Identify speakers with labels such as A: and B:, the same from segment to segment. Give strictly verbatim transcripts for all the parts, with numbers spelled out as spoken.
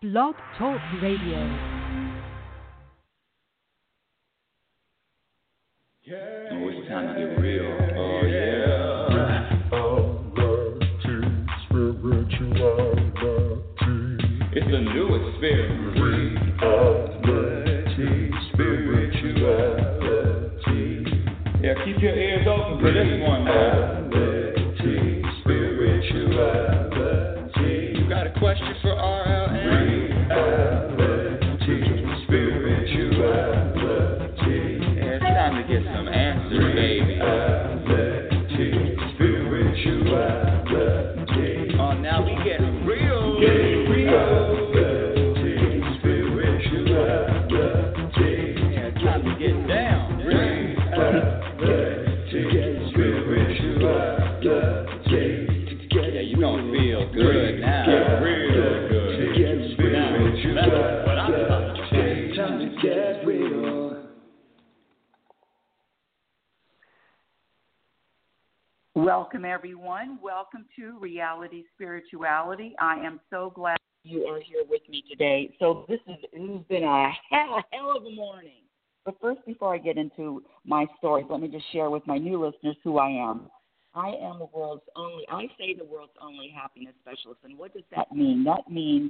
A: Blog Talk Radio.
B: Oh, it's time to get real. Oh, yeah. It's a new experience. Reality, spirituality. Yeah, keep your ears open for this one, man. Reality, spirituality. You got a question for R L N? Reality, spirituality. Yeah, it's time to get some answers, baby. Reality, spirituality. Oh, now we get real. Get real. Good now. Get real good. Get spiritual. Now, that's what I'm talking about. Time to get real.
C: Welcome, everyone. Welcome to Reality Spirituality. I am so glad you are here with me today. So this, is, this has been a hell, hell of a morning. But first, before I get into my stories, let me just share with my new listeners who I am. I am the world's only, I say the world's only happiness specialist. And what does that mean? That means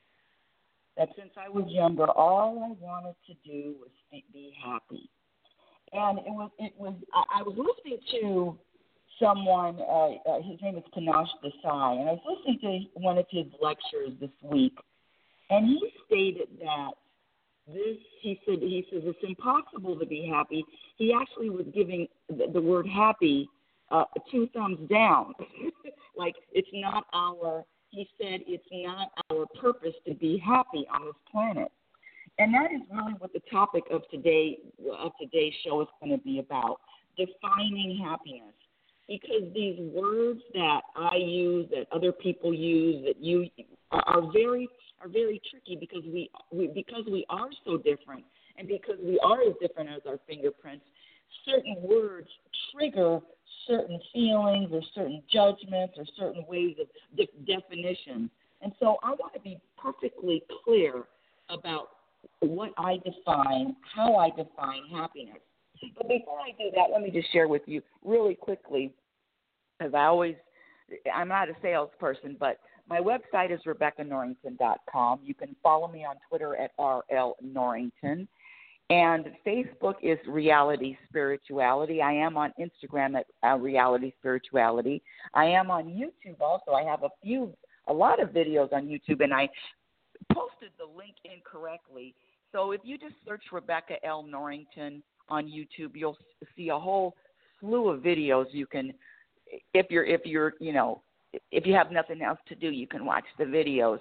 C: that since I was younger, all I wanted to do was be happy. And it was, it was, I, I was listening to someone, uh, uh, his name is Panache Desai, and I was listening to one of his lectures this week, and he stated that this, he said, he says it's impossible to be happy. He actually was giving the, the word happy Uh, two thumbs down. Like, it's not our, he said, it's not our purpose to be happy on this planet. And that is really what the topic of today, of today's show is going to be about, defining happiness. Because these words that I use, that other people use, that you are, are very are very tricky because we, we because we are so different, and because we are as different as our fingerprints. Certain words trigger certain feelings or certain judgments or certain ways of de- definition. And so I want to be perfectly clear about what I define, how I define happiness. But before I do that, let me just share with you really quickly, because I always, I'm not a salesperson, but my website is Rebecca Norrington dot com. You can follow me on Twitter at R L Norrington. And Facebook is Reality Spirituality. I am on Instagram at uh, Reality Spirituality. I am on YouTube also. I have a few, a lot of videos on YouTube, and I posted the link incorrectly. So if you just search Rebecca L. Norrington on YouTube, you'll see a whole slew of videos. You can, if you're, if you're, you know, if you have nothing else to do, you can watch the videos.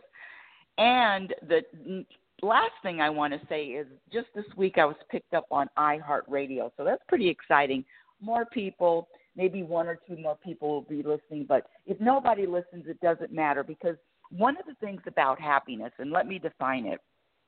C: And the last thing I want to say is just this week I was picked up on iHeartRadio, so that's pretty exciting. More people, maybe one or two more people will be listening, but if nobody listens, it doesn't matter, because one of the things about happiness, and let me define it.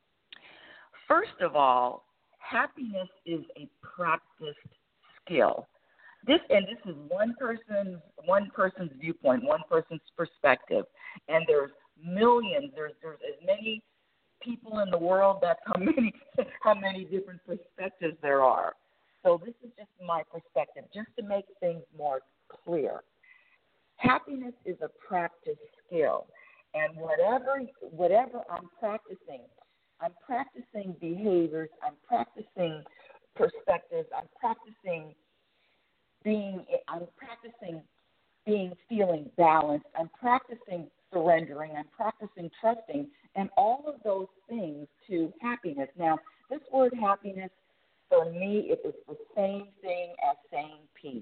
C: First of all, happiness is a practiced skill. This and this is one person's one person's viewpoint, one person's perspective, and there's millions. There's there's as many people in the world. That's how many how many different perspectives there are. So this is just my perspective, just to make things more clear. Happiness is a practice skill, and whatever whatever I'm practicing, I'm practicing behaviors, I'm practicing perspectives, I'm practicing being, I'm practicing being feeling balanced, I'm practicing surrendering, I'm practicing trusting, and all of those things to happiness. Now, this word happiness, for me, it is the same thing as saying peace.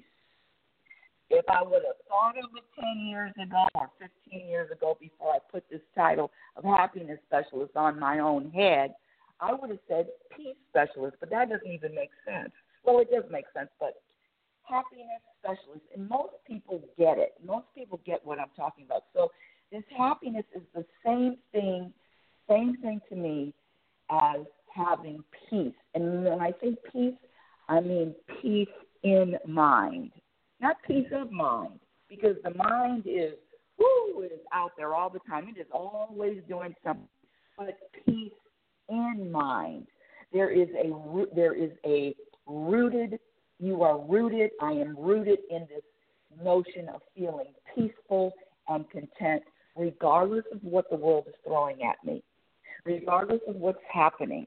C: If I would have thought of it ten years ago or fifteen years ago before I put this title of happiness specialist on my own head, I would have said peace specialist, but that doesn't even make sense. Well, it does make sense, but happiness specialist, and most people get it. Most people get what I'm talking about. So this happiness is the same thing, same thing to me as having peace. And when I say peace, I mean peace in mind, not peace of mind, because the mind is, whoo, it is out there all the time. It is always doing something. but peace in mind. There is a there is a rooted. You are rooted. I am rooted in this notion of feeling peaceful and content, regardless of what the world is throwing at me, regardless of what's happening.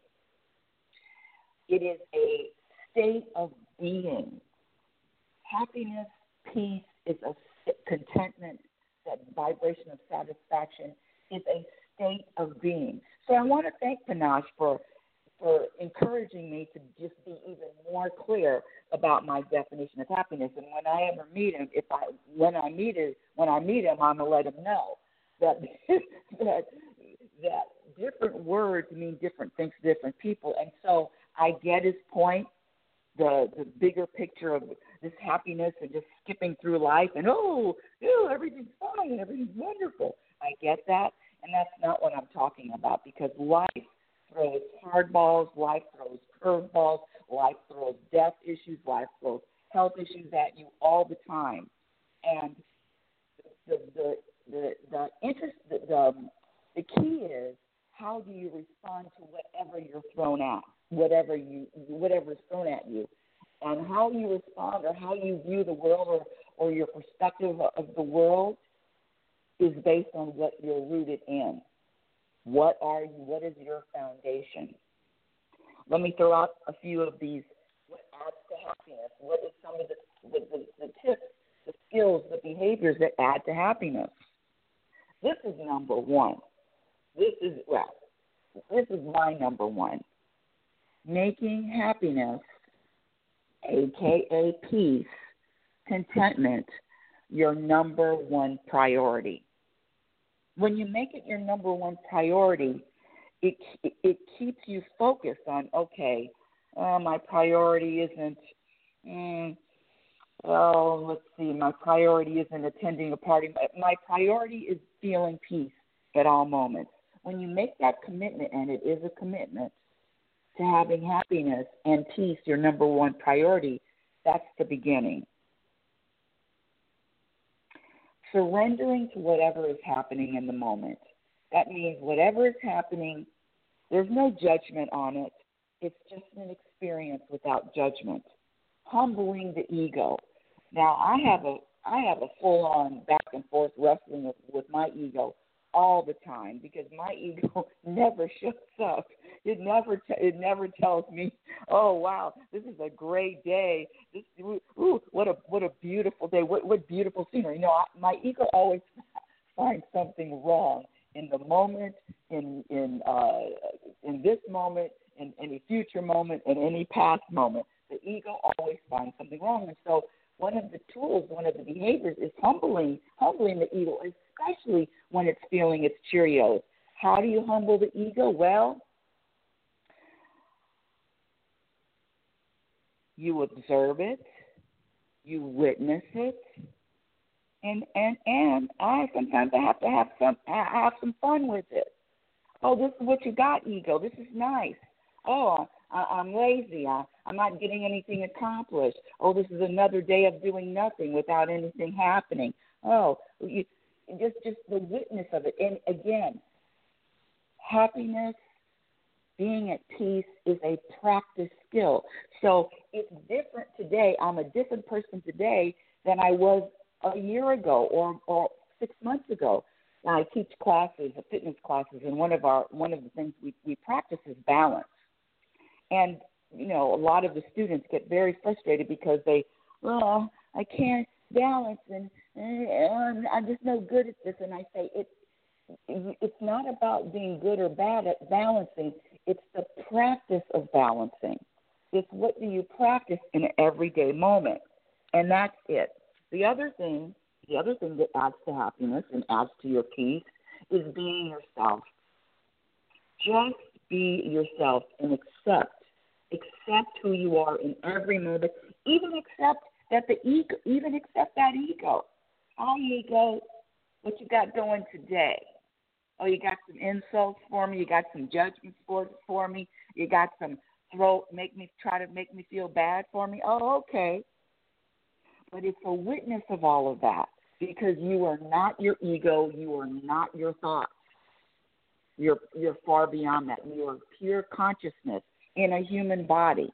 C: It is a state of being. Happiness, peace is a contentment, that vibration of satisfaction is a state of being. So I want to thank Panache for for encouraging me to just be even more clear about my definition of happiness. And when I ever meet him, if I when I meet him, when I meet him, I'm gonna let him know that that that different words mean different things to different people. And so I get his point, the the bigger picture of this happiness and just skipping through life and oh, ew, everything's fine, everything's wonderful. I get that, and that's not what I'm talking about, because life throws hardballs, life throws curveballs, life throws death issues, life throws health issues at you all the time. And the the the the interest the the, the key is, how do you respond to whatever you're thrown at, whatever you whatever is thrown at you, and how you respond or how you view the world or, or your perspective of the world is based on what you're rooted in. What are you? What is your foundation? Let me throw out a few of these. What adds to happiness? What is some of the, the, the, the tips, the skills, the behaviors that add to happiness? This is number one. This is, well, this is my number one. Making happiness, a k a peace, contentment, your number one priority. When you make it your number one priority, it it, it keeps you focused on, okay, uh, my priority isn't, mm, well, let's see, my priority isn't attending a party. My priority is feeling peace at all moments. When you make that commitment, and it is a commitment, to having happiness and peace your number one priority, that's the beginning. Surrendering to whatever is happening in the moment. That means whatever is happening, there's no judgment on it. It's just an experience without judgment. Humbling the ego. Now, I have a I have a full-on back and forth wrestling with, with my ego all the time, because my ego never shuts up. It never t- it never tells me, oh wow, this is a great day. This ooh, what a what a beautiful day. What what beautiful scenery. You know, I, my ego always finds something wrong in the moment, in in uh, in this moment, in any future moment, in any past moment. The ego always finds something wrong, and so one of the tools, one of the behaviors is humbling, humbling the ego, especially when it's feeling its Cheerios. How do you humble the ego? Well, you observe it, you witness it, and and and I sometimes I have to have some have some fun with it. Oh, this is what you got, ego. This is nice. Oh, I, I'm lazy. I, I'm not getting anything accomplished. Oh, this is another day of doing nothing without anything happening. Oh, you, just just the witness of it. And again, happiness, being at peace is a practice skill. So it's different today. I'm a different person today than I was a year ago or, or six months ago. Now, I teach classes, fitness classes, and one of our one of the things we, we practice is balance. And, you know, a lot of the students get very frustrated because they, well, I can't balance, and, and I'm just no good at this. And I say, it, it's not about being good or bad at balancing. It's the practice of balancing. It's what do you practice in an everyday moment. And that's it. The other thing, the other thing that adds to happiness and adds to your peace is being yourself. Just be yourself and accept. Accept who you are in every moment. Even accept that the ego, even accept that ego. Hi, ego. What you got going today? Oh, you got some insults for me. You got some judgments for for me. You got some throw make me try to make me feel bad for me. Oh, okay. But it's a witness of all of that, because you are not your ego. You are not your thoughts. You're you're far beyond that. You're pure consciousness in a human body.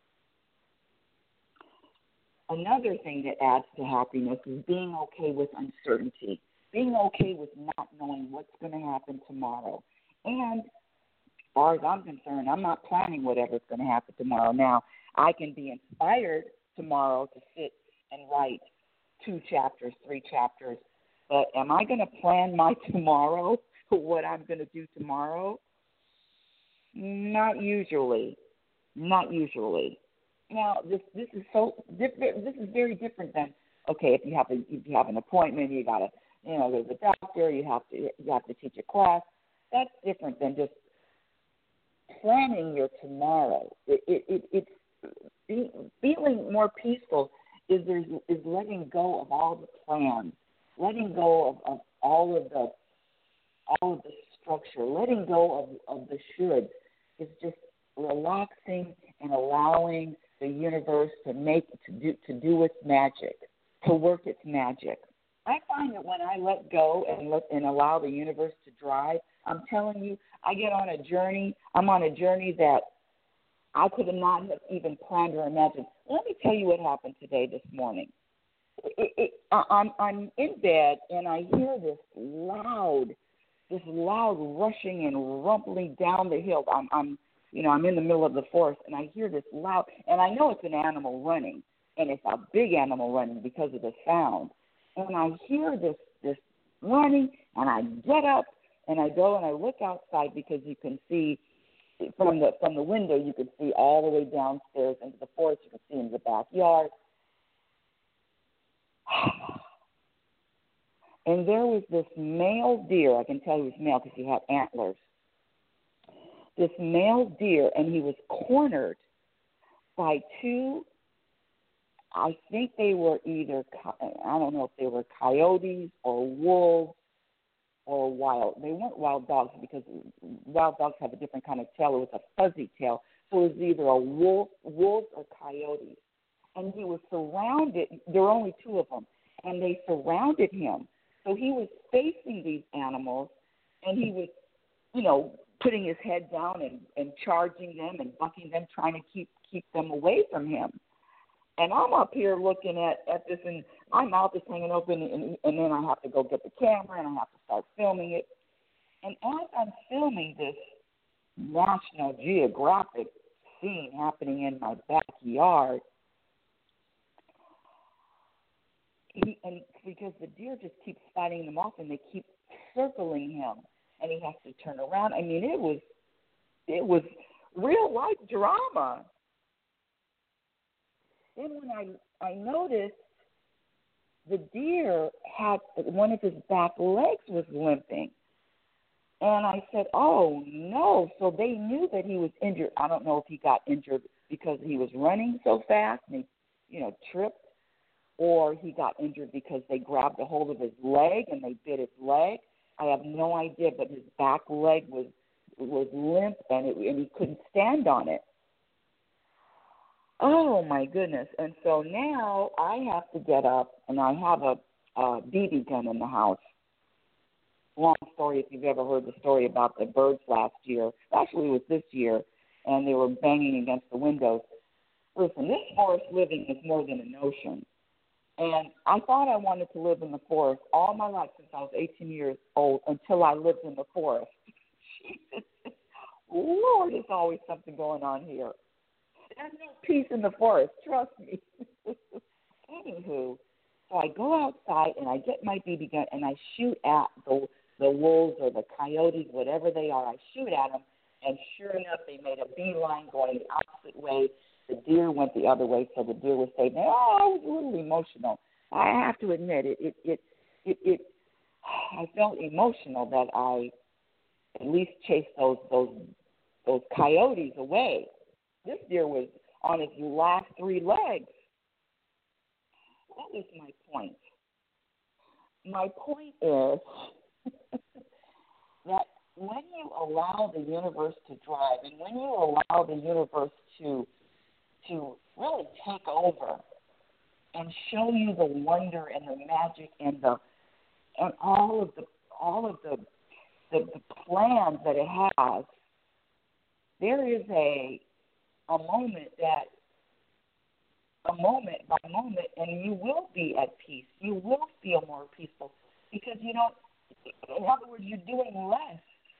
C: Another thing that adds to happiness is being okay with uncertainty, being okay with not knowing what's going to happen tomorrow. And as far as I'm concerned, I'm not planning whatever's going to happen tomorrow. Now, I can be inspired tomorrow to sit and write two chapters, three chapters, but am I going to plan my tomorrow, what I'm going to do tomorrow? Not usually. Not usually. Now, this this is so different. This is very different than, okay, if you have a if you have an appointment, you got to, you know, there's a doctor, you have to you have to teach a class. That's different than just planning your tomorrow. It it, it it's feeling more peaceful is there's is letting go of all the plans, letting go of, of all of the all of the structure, letting go of, of the shoulds. Is just relaxing and allowing the universe to make to do to do its magic, to work its magic. I find that when I let go and let and allow the universe to drive, I'm telling you, I get on a journey. I'm on a journey that I could have not have even planned or imagined. Let me tell you what happened today, this morning. It, it, I'm I'm in bed and I hear this loud, this loud rushing and rumbling down the hill. I'm I'm You know, I'm in the middle of the forest, and I hear this loud, and I know it's an animal running, and it's a big animal running because of the sound. And I hear this this running, and I get up, and I go and I look outside because you can see from the from the window, you can see all the way downstairs into the forest. You can see into the backyard. And there was this male deer. I can tell he was male because he had antlers. This male deer, and he was cornered by two, I think they were either, I don't know if they were coyotes or wolves or wild. They weren't wild dogs because wild dogs have a different kind of tail. It was a fuzzy tail. So it was either a wolf, wolves or coyotes. And he was surrounded, there were only two of them, and they surrounded him. So he was facing these animals, and he was, you know, putting his head down and, and charging them and bucking them, trying to keep keep them away from him. And I'm up here looking at, at this, and my mouth is hanging open, and, and then I have to go get the camera, and I have to start filming it. And as I'm filming this National Geographic scene happening in my backyard, he, and because the deer just keep fighting them off, and they keep circling him, and he has to turn around. I mean, it was it was real life drama. Then when I I noticed the deer had one of his back legs was limping, and I said, "Oh no!" So they knew that he was injured. I don't know if he got injured because he was running so fast and he, you know, tripped, or he got injured because they grabbed a hold of his leg and they bit his leg. I have no idea, but his back leg was was limp, and, it, and he couldn't stand on it. Oh, my goodness. And so now I have to get up, and I have a, a B B gun in the house. Long story, if you've ever heard the story about the birds last year. Actually, it was this year, and they were banging against the windows. Listen, this forest living is more than a notion. And I thought I wanted to live in the forest all my life since I was eighteen years old until I lived in the forest. Jesus, Lord, there's always something going on here. There's no peace in the forest, trust me. Anywho, so I go outside and I get my B B gun and I shoot at the, the wolves or the coyotes, whatever they are. I shoot at them, and sure enough, they made a beeline going the opposite way. The deer went the other way, so the deer was safe. Now, oh, I was a little emotional. I have to admit it. It, it, it, it. I felt emotional that I at least chased those those those coyotes away. This deer was on its last three legs. What was my point? My point is that when you allow the universe to drive, and when you allow the universe to to really take over and show you the wonder and the magic and the and all of the all of the the, the plans that it has, there is a a moment that a moment by moment, and you will be at peace. You will feel more peaceful because you know, in other words, you're doing less.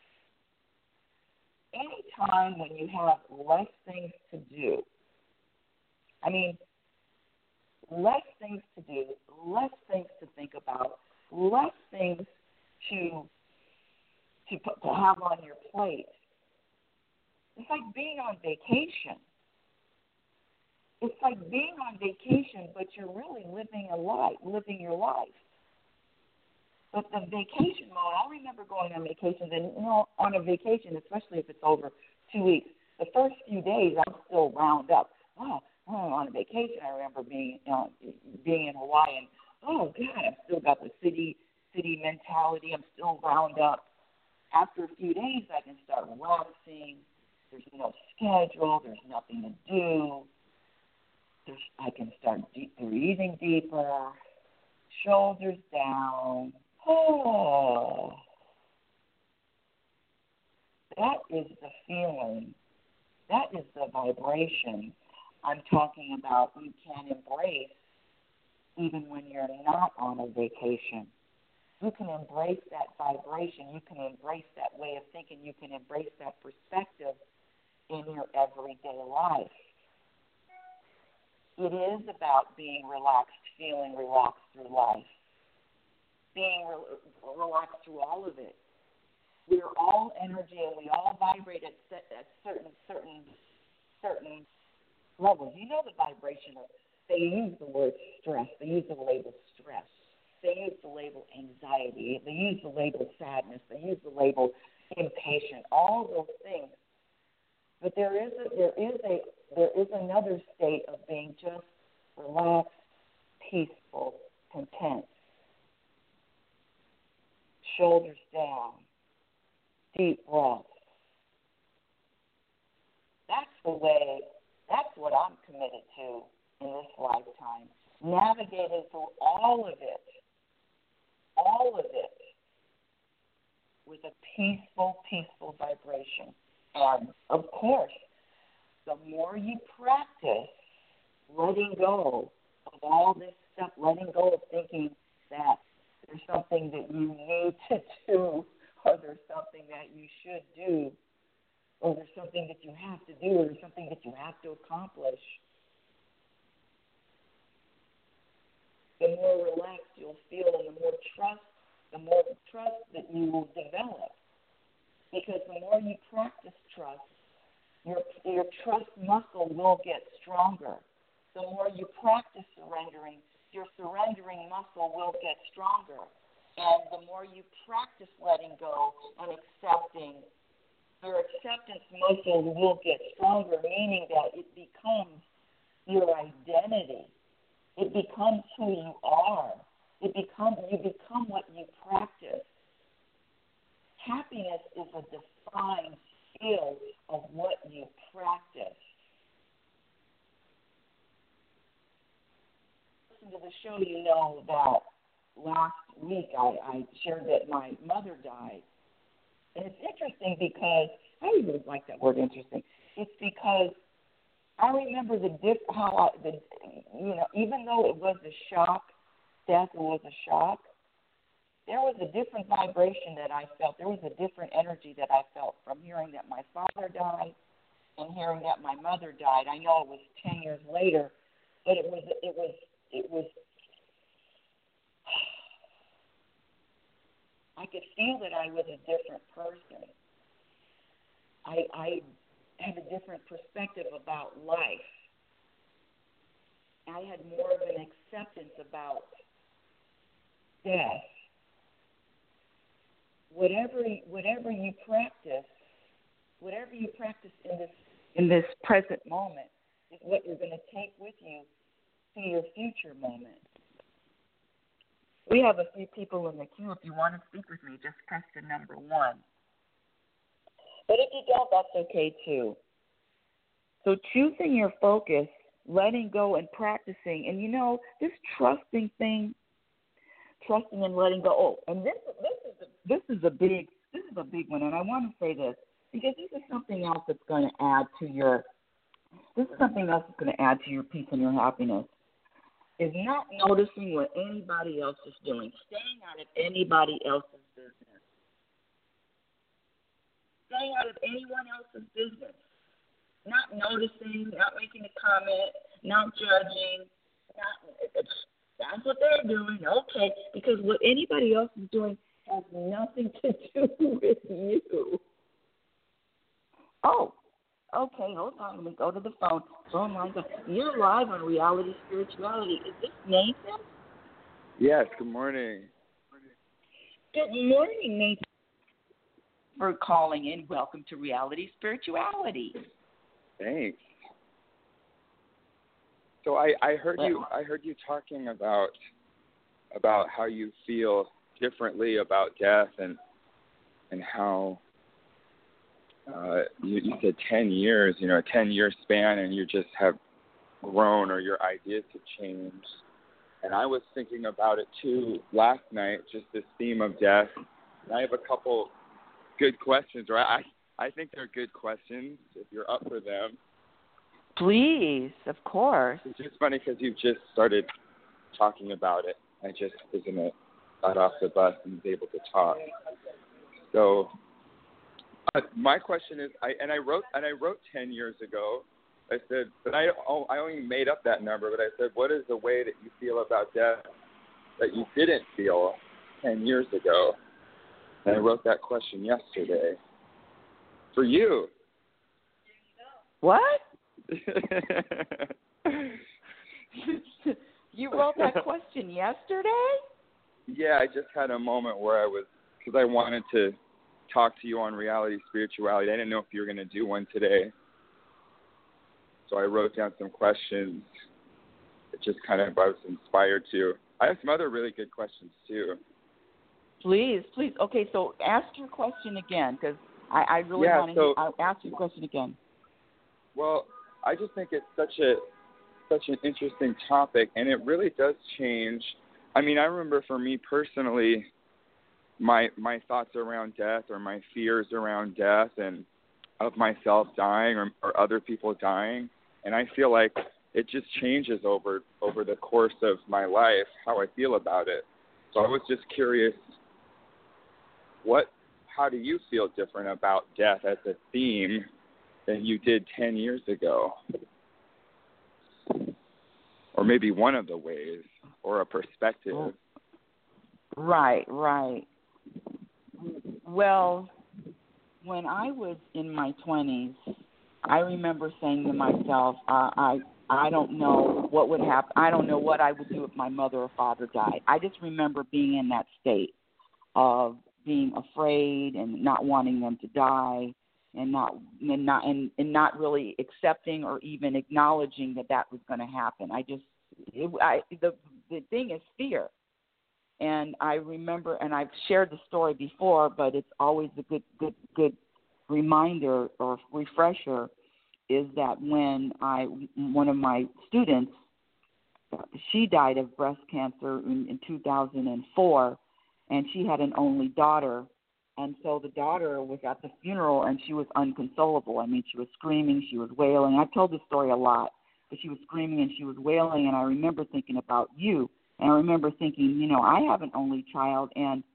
C: Any time when you have less things to do, I mean, less things to do, less things to think about, less things to to put, to have on your plate. It's like being on vacation. It's like being on vacation, but you're really living a life, living your life. But the vacation mode, I remember going on vacations, and you know, on a vacation, especially if it's over two weeks, the first few days I'm still wound up. Oh, oh on a vacation, I remember being uh, being in Hawaii, and oh God, I've still got the city city mentality. I'm still wound up. After a few days, I can start relaxing. There's no schedule. There's nothing to do. There's, I can start deep, breathing deeper, shoulders down. Oh, that is the feeling. That is the vibration I'm talking about. You can embrace even when you're not on a vacation. You can embrace that vibration. You can embrace that way of thinking. You can embrace that perspective in your everyday life. It is about being relaxed, feeling relaxed through life, being re- relaxed through all of it. We're all energy, and we all vibrate at, at certain, certain, certain levels. You know the vibration of, they use the word stress. They use the label stress. They use the label anxiety. They use the label sadness. They use the label impatient. All those things. But there is a, there is a there is another state of being just relaxed, peaceful, content. Shoulders down, deep breaths. That's the way. That's what I'm committed to in this lifetime. Navigating through all of it, all of it, with a peaceful, peaceful vibration. And, of course, the more you practice letting go of all this stuff, letting go of thinking that there's something that you need to do, or there's something that you should do, or there's something that you have to do, or there's something that you have to accomplish, the more relaxed you'll feel, and the more trust, the more trust that you will develop. Because the more you practice trust, your your trust muscle will get stronger. The more you practice surrendering, your surrendering muscle will get stronger. And the more you practice letting go and accepting, your acceptance muscle will get stronger, meaning that it becomes your identity. It becomes who you are. It becomes you become what you practice. Happiness is a defined skill of what you practice. Listen to the show, you know that last week I, I shared that my mother died. And it's interesting because, I really like that word interesting. It's because I remember the diff, how I, the, you know, even though it was a shock, death was a shock, there was a different vibration that I felt. There was a different energy that I felt from hearing that my father died and hearing that my mother died. I know it was ten years later, but it was, it was, it was, I could feel that I was a different person. I, I had a different perspective about life. I had more of an acceptance about death. Whatever, whatever you practice, whatever you practice in this in this present moment is what you're going to take with you to your future moment. We have a few people in the queue. If you want to speak with me, just press the number one. But if you don't, that's okay too. So choosing your focus, letting go and practicing, and you know, this trusting thing, trusting and letting go. Oh, and this this is a, this is a big this is a big one, and I want to say this because this is something else that's going to add to your, this is something else that's going to add to your peace and your happiness, is not noticing what anybody else is doing, staying out of anybody else's business, staying out of anyone else's business, not noticing, not making a comment, not judging, not, it's, that's what they're doing, okay, because what anybody else is doing has nothing to do with you. Oh, okay, hold on. Let me go to the phone. Phone lines up. You're live on Reality Spirituality. Is this Nathan?
A: Yes, good morning.
C: Good morning, Nathan. For calling in. Welcome to Reality Spirituality.
A: Thanks. So I, I heard you I heard you talking about about how you feel differently about death and and how uh, you, you said ten years, you know, a ten year span, and you just have grown or your ideas have changed. And I was thinking about it too last night, just this theme of death. And I have a couple good questions, right? I I think they're good questions if you're up for them.
C: Please, of course.
A: It's just funny because you just started talking about it. I just was in a got off the bus and was able to talk. So uh, my question is, I and I wrote and I wrote ten years ago. I said, but I oh, I only made up that number. But I said, what is the way that you feel about death that you didn't feel ten years ago? And I wrote that question yesterday for you.
C: What? You wrote that question yesterday?
A: Yeah, I just had a moment where I was, because I wanted to talk to you on Reality Spirituality. I didn't know if you were going to do one today. So I wrote down some questions. It just kind of, I was inspired to. I have some other really good questions too.
C: Please, please. Okay, so ask your question again, because I, I really
A: yeah,
C: want to
A: so,
C: I'll ask your question again.
A: Well, I just think it's such a such an interesting topic, and it really does change. I mean, I remember for me personally, my my thoughts around death or my fears around death and of myself dying or, or other people dying, and I feel like it just changes over over the course of my life how I feel about it. So I was just curious, what how do you feel different about death as a theme than you did ten years ago? Or maybe one of the ways, or a perspective.
C: Right, right. Well, when I was in my twenties, I remember saying to myself, uh, I I don't know what would happen. I don't know what I would do if my mother or father died. I just remember being in that state of being afraid and not wanting them to die, and not and not and, and not really accepting or even acknowledging that that was going to happen. I just it, I the the thing is fear. And I remember, and I've shared the story before, but it's always a good good good reminder or refresher, is that when I one of my students, she died of breast cancer in, in two thousand four, and she had an only daughter. And so the daughter was at the funeral, and she was unconsolable. I mean, she was screaming, she was wailing. I've told this story a lot, but she was screaming and she was wailing, and I remember thinking about you. And I remember thinking, you know, I have an only child, and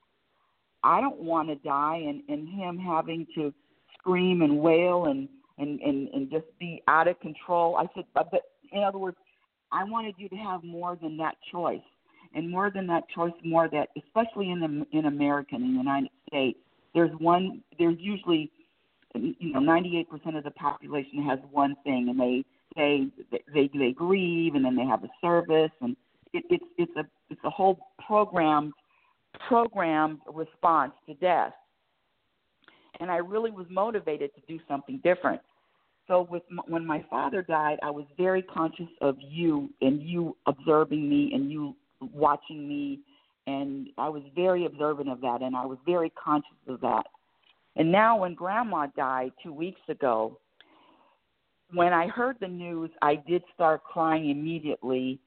C: I don't want to die, and, and him having to scream and wail and, and, and, and just be out of control. I said, but in other words, I wanted you to have more than that choice. And more than that choice, more that, especially in the, in America, in the United States, there's one. There's usually, you know, ninety-eight percent of the population has one thing, and they they they they grieve, and then they have a service, and it, it's it's a it's a whole programmed programmed response to death. And I really was motivated to do something different. So with when my father died, I was very conscious of you and you observing me and you watching me, and I was very observant of that, and I was very conscious of that. And now when Grandma died two weeks ago, when I heard the news, I did start crying immediately.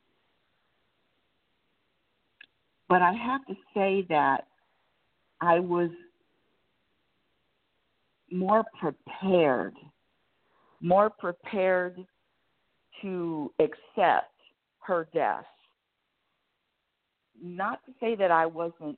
C: But I have to say that I was more prepared, more prepared to accept her death. Not to say that I wasn't,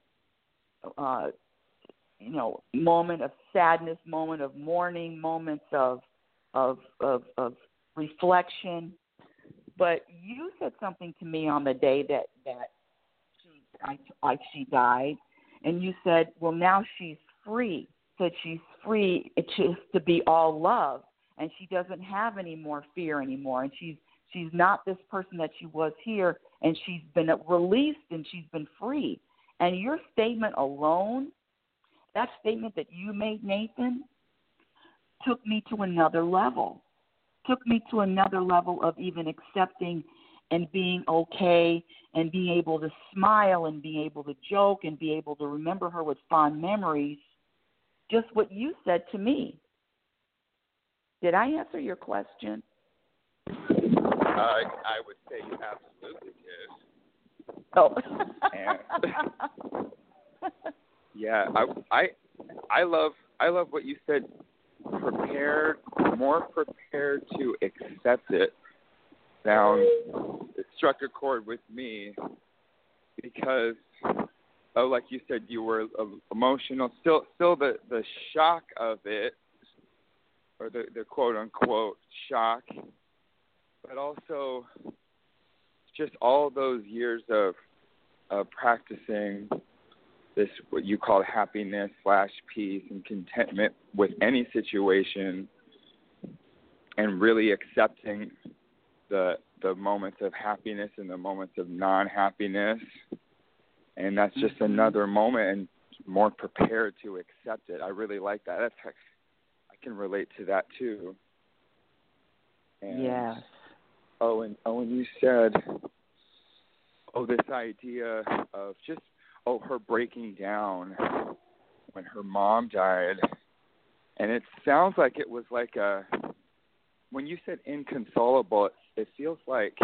C: uh, you know, moment of sadness, moment of mourning, moments of of of, of reflection, but you said something to me on the day that that she, I, I, she died, and you said, "Well, now she's free." That she's free to to be all love, and she doesn't have any more fear anymore, and she's she's not this person that she was here, and she's been released and she's been free. And your statement alone, that statement that you made, Nathan, took me to another level, took me to another level of even accepting and being okay and being able to smile and being able to joke and be able to remember her with fond memories, just what you said to me. Did I answer your question?
A: Uh, I would say you absolutely did.
C: Oh.
A: And, yeah, I, I, I love, I love what you said. Prepared, more prepared to accept it. Sounds it struck a chord with me because, oh, like you said, you were uh, emotional. Still, still the the shock of it, or the the quote unquote shock. But also, just all those years of uh, practicing this, what you call happiness slash peace and contentment with any situation, and really accepting the the moments of happiness and the moments of non-happiness. And that's just mm-hmm. another moment, and more prepared to accept it. I really like that. That's, I can relate to that too. And,
C: yes.
A: Oh, and oh, and you said, oh, this idea of just, oh, her breaking down when her mom died. And it sounds like it was like a, when you said inconsolable, it, it feels like,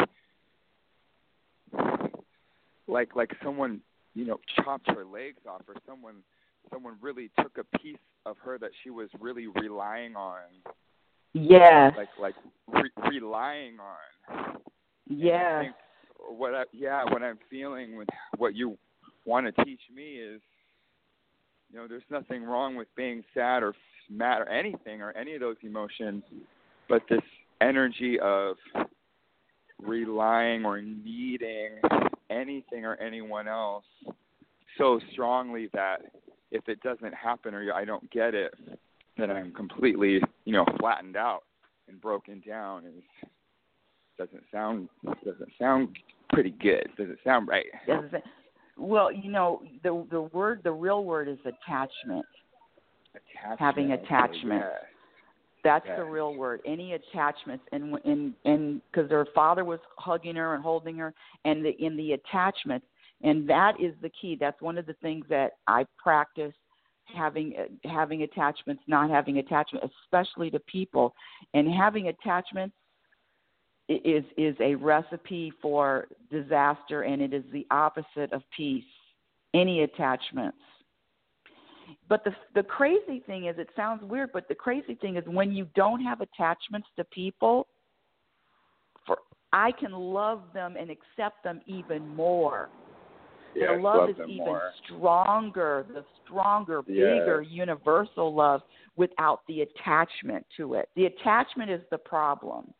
A: like, like someone, you know, chopped her legs off, or someone, someone really took a piece of her that she was really relying on.
C: Yes.
A: Like, like re- relying on.
C: Yes.
A: What I, yeah, what I'm feeling with what you want to teach me is, you know, there's nothing wrong with being sad or mad or anything or any of those emotions, but this energy of relying or needing anything or anyone else so strongly that if it doesn't happen or I don't get it, then I'm completely, you know, flattened out and broken down. Is doesn't sound doesn't sound pretty good. Doesn't sound right.
C: Doesn't. Well, you know, the the word, the real word is attachment.
A: Attachment.
C: Having attachment.
A: Yes.
C: That's
A: yes.
C: the real word. Any attachments, and and and because her father was hugging her and holding her, and the in the attachments, and that is the key. That's one of the things that I practice. Having having attachments, not having attachment, especially to people, and having attachments is is a recipe for disaster, and it is the opposite of peace. Any attachments. But the the crazy thing is, it sounds weird, but the crazy thing is when you don't have attachments to people, for I can love them and accept them even more.
A: Yes,
C: the love,
A: love
C: is even
A: more.
C: stronger, the stronger,
A: yes.
C: bigger, universal love without the attachment to it. The attachment is the problem.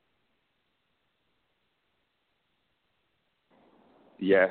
A: Yes.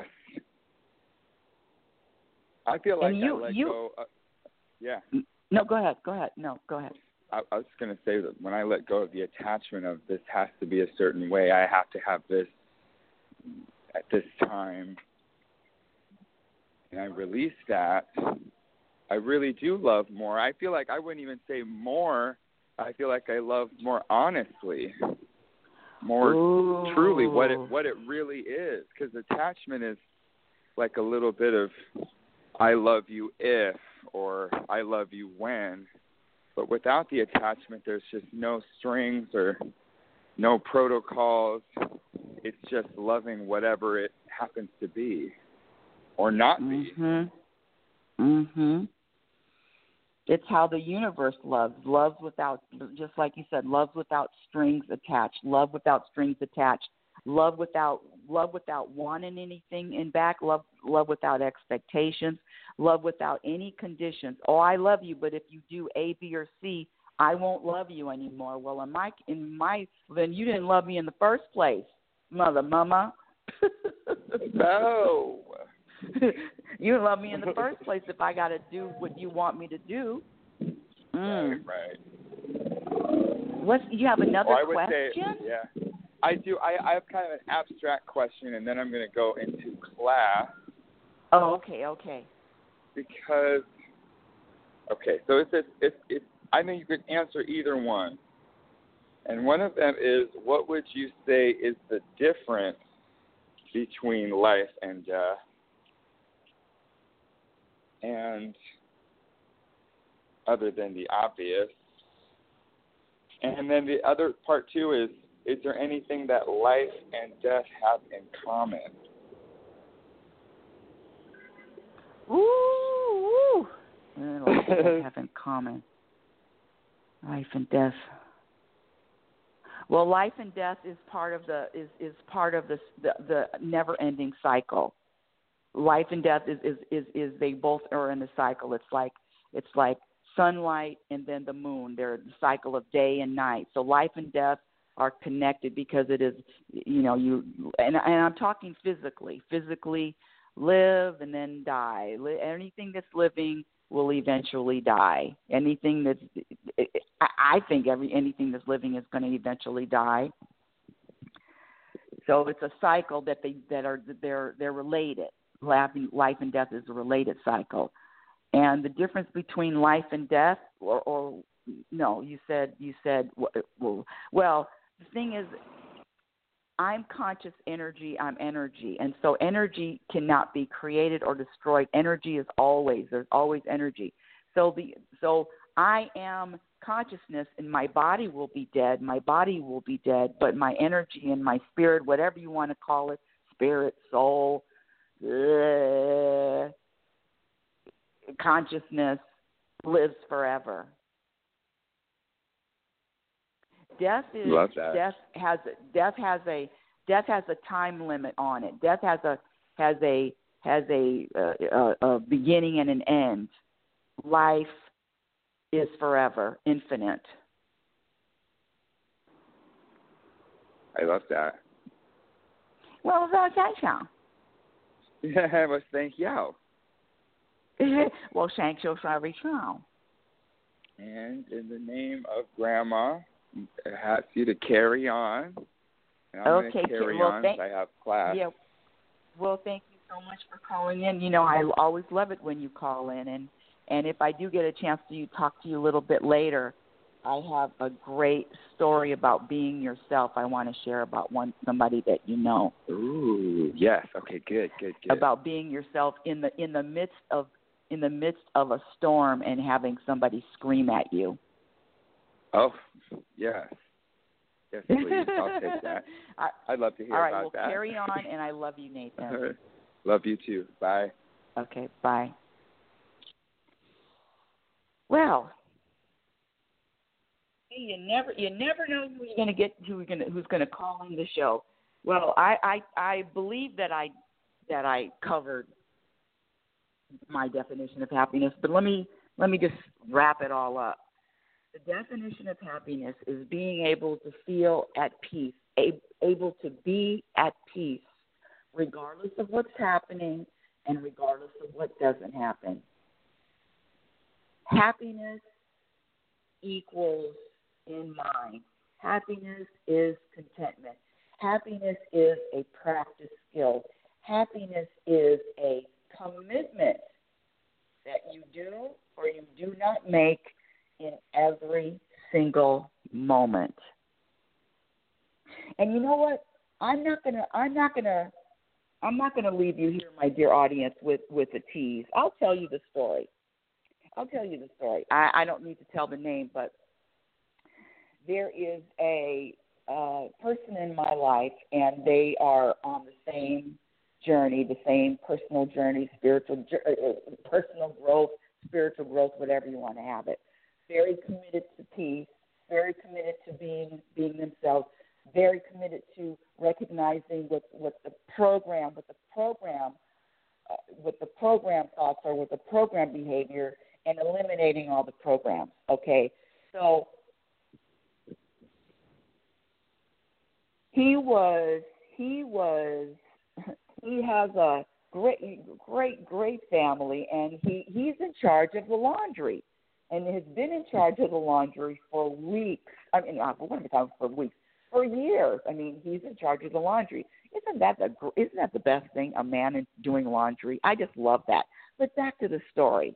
A: I feel like
C: you,
A: I let
C: you,
A: go. Uh, yeah.
C: No, go ahead. Go ahead. No, go ahead.
A: I, I was going to say that when I let go of the attachment of this has to be a certain way, I have to have this at this time, and I release that, I really do love more. I feel like I wouldn't even say more. I feel like I love more honestly, more
C: Ooh.
A: truly what it what it really is. Because attachment is like a little bit of I love you if or I love you when. But without the attachment, there's just no strings or no protocols. It's just loving whatever it happens to be or not be.
C: Mhm. Mhm. It's how the universe loves. Loves without, just like you said, loves without strings attached. Love without strings attached. Love without love without wanting anything in back. Love love without expectations. Love without any conditions. Oh, I love you, but if you do A, B, or C, I won't love you anymore. Well, in my in my then you didn't love me in the first place, mother, mama.
A: No.
C: You didn't love me in the first place if I got to do what you want me to do. Mm.
A: Right, right.
C: What, you have another
A: well, I would
C: question?
A: Say, yeah, I do. I, I have kind of an abstract question, and then I'm going to go into class.
C: Oh, okay, okay.
A: Because, okay, so it's, it's, it's, it's, I know you could answer either one. And one of them is, what would you say is the difference between life and death? And other than the obvious. And then the other part, too, is, is there anything that life and death have in common?
C: Ooh, ooh. And what do they have in common? Life and death. Well, life and death is part of the is, is part of the, the the never-ending cycle. Life and death is, is, is, is they both are in the cycle. It's like it's like sunlight and then the moon. They're the cycle of day and night. So life and death are connected because it is, you know, you and, and I'm talking physically. Physically live and then die. Anything that's living will eventually die. Anything that's, I think every anything that's living is going to eventually die. So it's a cycle that they that are they're they're related. Life and death is a related cycle. And the difference between life and death, or, or no, you said you said well, well, the thing is, I'm conscious energy, I'm energy. And so energy cannot be created or destroyed. Energy is always, there's always energy. So the so I am consciousness and my body will be dead. My body will be dead, but my energy and my spirit, whatever you want to call it, spirit, soul, uh, consciousness lives forever. Death is
A: Love that.
C: death has death has a death has a time limit on it. Death has a has a has a, uh, a, a beginning and an end. Life is forever, infinite.
A: I love that.
C: Well, that's that sound.
A: Yeah, well, thank you.
C: Well, thank you very much.
A: And in the name of Grandma, I ask you to carry on. And I'm
C: Okay,
A: going to carry
C: well,
A: on
C: thank,
A: because I have class.
C: Yeah. Well, thank you so much for calling in. You know, I always love it when you call in. And, and if I do get a chance to talk to you a little bit later, I have a great story about being yourself I want to share about one somebody that you know.
A: Ooh, yes. Okay, good, good, good.
C: About being yourself in the in the midst of in the midst of a storm and having somebody scream at you.
A: Oh, yes. Yes, please. I'll take that.
C: I,
A: I'd love to hear
C: all right,
A: about
C: well,
A: that.
C: All right, well, carry on, and I love you, Nathan.
A: Love you, too. Bye.
C: Okay, bye. Well, you never you never know who you're going to get who going who's going to call in the show. Well, I, I I believe that I that I covered my definition of happiness, but let me let me just wrap it all up. The definition of happiness is being able to feel at peace, able to be at peace, regardless of what's happening and regardless of what doesn't happen. Happiness equals in mind. Happiness is contentment. Happiness is a practice skill. Happiness is a commitment that you do or you do not make in every single moment. And you know what? I'm not gonna I'm not gonna I'm not gonna leave you here, my dear audience, with, with a tease. I'll tell you the story. I'll tell you the story. I, I don't need to tell the name, but there is a uh, person in my life, and they are on the same journey, the same personal journey, spiritual uh, personal growth, spiritual growth, whatever you want to have it. Very committed to peace, very committed to being being themselves, very committed to recognizing what, what the program, what the program, uh, what the program thoughts are, what the program behavior, and eliminating all the programs. Okay, so he was he was he has a great great great family, and he he's in charge of the laundry. And has been in charge of the laundry for weeks. I mean, not for one time, for weeks, for years. I mean, he's in charge of the laundry. Isn't that the isn't that the best thing? A man in doing laundry. I just love that. But back to the story.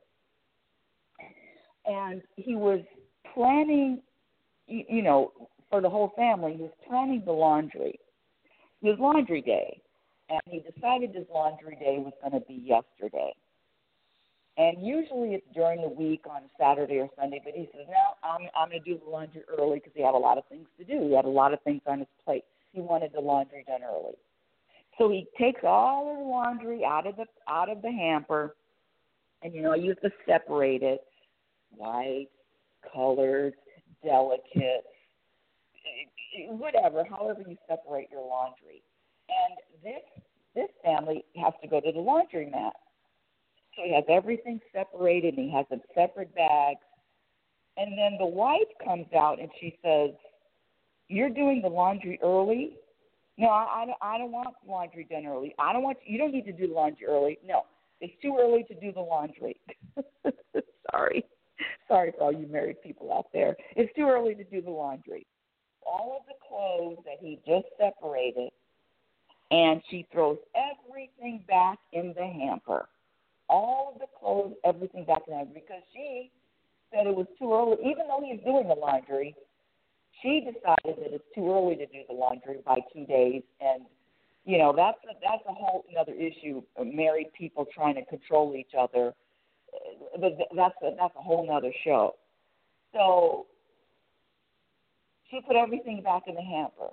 C: And he was planning, you, you know, for the whole family. He was planning the laundry. It was laundry day, and he decided his laundry day was going to be yesterday. And usually it's during the week on Saturday or Sunday, but he says, no, I'm, I'm going to do the laundry early because he had a lot of things to do. He had a lot of things on his plate. He wanted the laundry done early. So he takes all of the laundry out of the out of the hamper, and, you know, you have to separate it, white, colored, delicate, whatever, however you separate your laundry. And this this family has to go to the laundromat. So he has everything separated, and he has them separate bags. And then the wife comes out, and she says, you're doing the laundry early? No, I, I, don't, I don't want laundry done early. I don't want you don't need to do the laundry early. No, it's too early to do the laundry. Sorry. Sorry for all you married people out there. It's too early to do the laundry. All of the clothes that he just separated, and she throws everything back in the hamper. All of the clothes, everything back in the hamper, because she said it was too early. Even though he's doing the laundry, she decided that it's too early to do the laundry by two days. And, you know, that's a, that's a whole other issue, married people trying to control each other. But that's a, that's a whole other show. So she put everything back in the hamper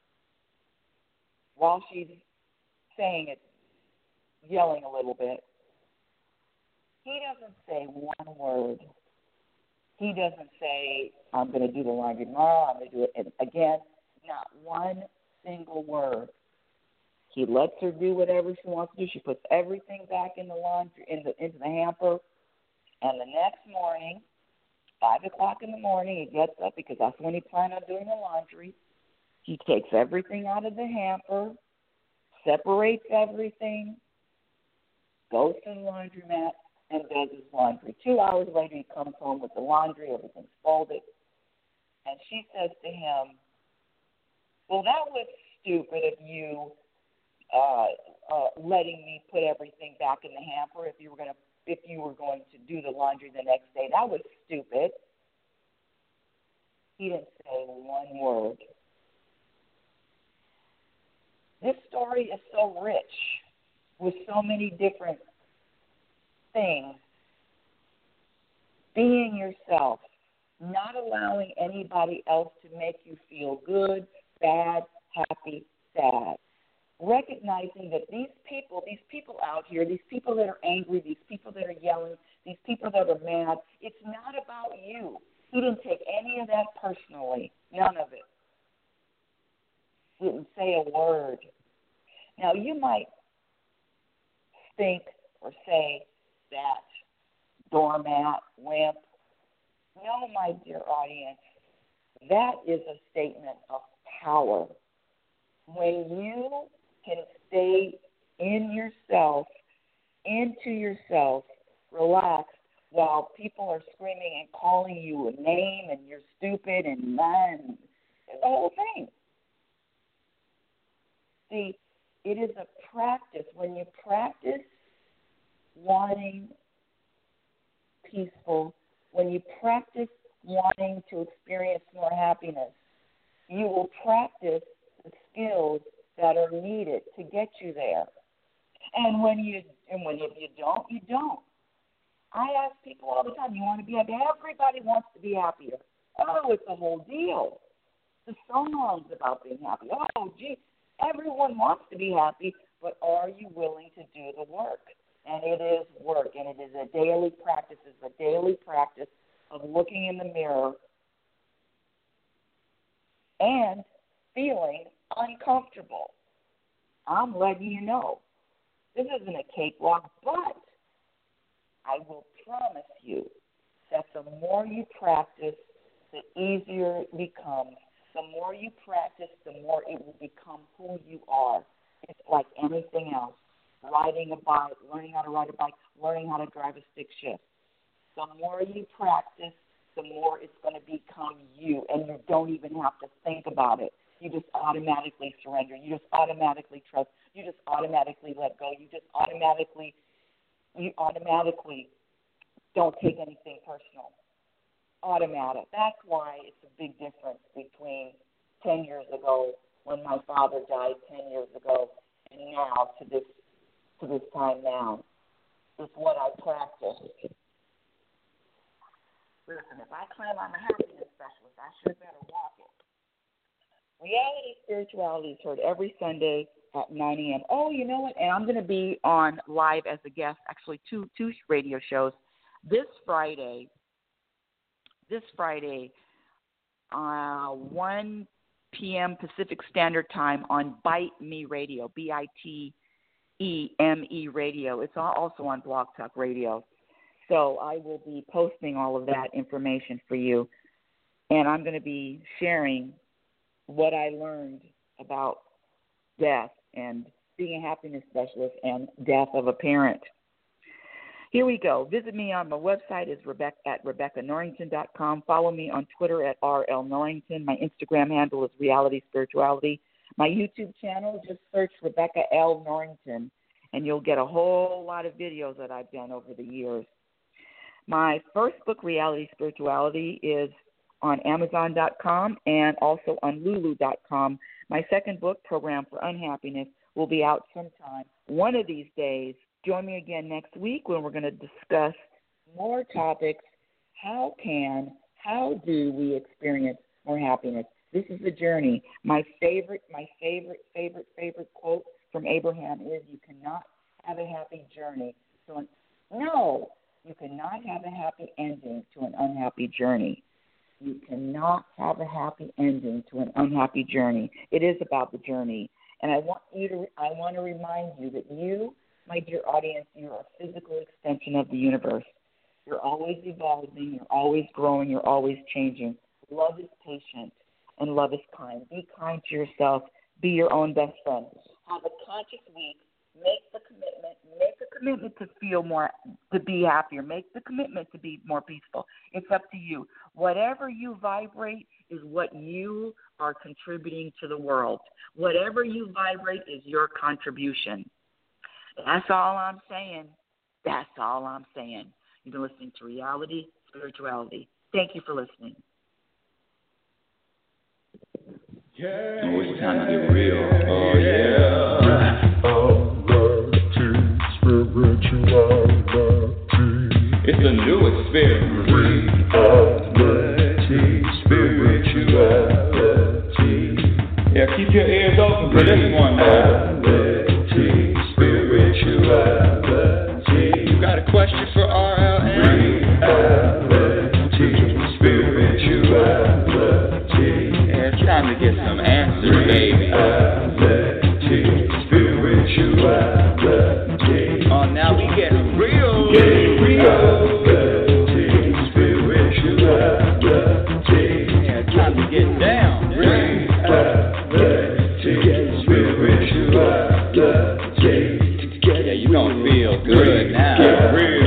C: while she's saying it, yelling a little bit. He doesn't say one word. He doesn't say, I'm going to do the laundry tomorrow, I'm going to do it again. Not one single word. He lets her do whatever she wants to do. She puts everything back in the laundry, in the, into the hamper. And the next morning, five o'clock in the morning, he gets up because that's when he planned on doing the laundry. He takes everything out of the hamper, separates everything, goes to the laundromat, and does his laundry. Two hours later, he comes home with the laundry, everything's folded. And she says to him, well, that was stupid of you uh, uh, letting me put everything back in the hamper if you were going to if you were going to do the laundry the next day. That was stupid. He didn't say one word. This story is so rich with so many different things. Being yourself, not allowing anybody else to make you feel good, bad, happy, sad. Recognizing that these people, these people out here, these people that are angry, these people that are yelling, these people that are mad, it's not about you. He didn't take any of that personally, none of it. He didn't say a word. Now, you might think or say that doormat, wimp. No, my dear audience, that is a statement of power. When you can stay in yourself, into yourself, relaxed, while people are screaming and calling you a name and you're stupid and none, the whole thing. See, it is a practice. When you practice wanting peaceful, when you practice wanting to experience more happiness, you will practice the skills that are needed to get you there. And when you and when if you don't, you don't. I ask people all the time, you want to be happy? Everybody wants to be happier. Oh, it's a whole deal. The songs about being happy. Oh, gee, everyone wants to be happy, but are you willing to do the work? And it is work, and it is a daily practice. It's a daily practice of looking in the mirror and feeling uncomfortable. I'm letting you know. This isn't a cakewalk, but I will promise you that the more you practice, the easier it becomes. The more you practice, the more it will become who you are. It's like anything else. Riding a bike, learning how to ride a bike, learning how to drive a stick shift. The more you practice, the more it's going to become you, and you don't even have to think about it. You just automatically surrender. You just automatically trust. You just automatically let go. You just automatically, you automatically don't take anything personal. Automatic. That's why it's a big difference between ten years ago when my father died ten years ago and now to this to this time now. It's what I practice. Listen, if I claim I'm a happiness specialist, I sure better walk it. Reality Spirituality is heard every Sunday at nine a.m. Oh, you know what? And I'm going to be on live as a guest, actually two two radio shows. This Friday, this Friday, uh, one p.m. Pacific Standard Time on Bite Me Radio, B I T E M E Radio. It's also on Blog Talk Radio. So I will be posting all of that information for you. And I'm going to be sharing what I learned about death and being a happiness specialist and death of a parent. Here we go. Visit me on my website is Rebecca at Rebecca Norrington dot com. Follow me on Twitter at R L Norrington. My Instagram handle is Reality Spirituality. My YouTube channel, just search Rebecca L. Norrington, and you'll get a whole lot of videos that I've done over the years. My first book, Reality Spirituality, is on Amazon dot com and also on Lulu dot com. My second book, Program for Unhappiness, will be out sometime one of these days. Join me again next week when we're going to discuss more topics. How can, how do we experience more happiness? This is the journey. My favorite, my favorite, favorite, favorite quote from Abraham is, you cannot have a happy journey. So, no, you cannot have a happy ending to an unhappy journey. You cannot have a happy ending to an unhappy journey. It is about the journey. And I want you to, I want to remind you that you, my dear audience, you're a physical extension of the universe. You're always evolving, you're always growing, you're always changing. Love is patient and love is kind. Be kind to yourself. Be your own best friend. Have a conscious week. Make the commitment. Make the commitment to feel more, to be happier. Make the commitment to be more peaceful. It's up to you. Whatever you vibrate is what you are contributing to the world. Whatever you vibrate is your contribution. That's all I'm saying. That's all I'm saying. You've been listening to Reality Spirituality. Thank you for listening.
B: Yeah, oh, it's time to get real. Oh, yeah. It's a new experience. Reality Spirituality. Yeah, keep your ears open for this one, man. Reality Spirituality. You got a question for R L N? Reality Spirituality. Yeah, it's time to get some answers, baby. Reality Spirituality. Oh, now we getting real. Getting real. Reality Spirituality. Yeah, it's time to get down. Reality Spirituality. Yeah, you gonna feel good now.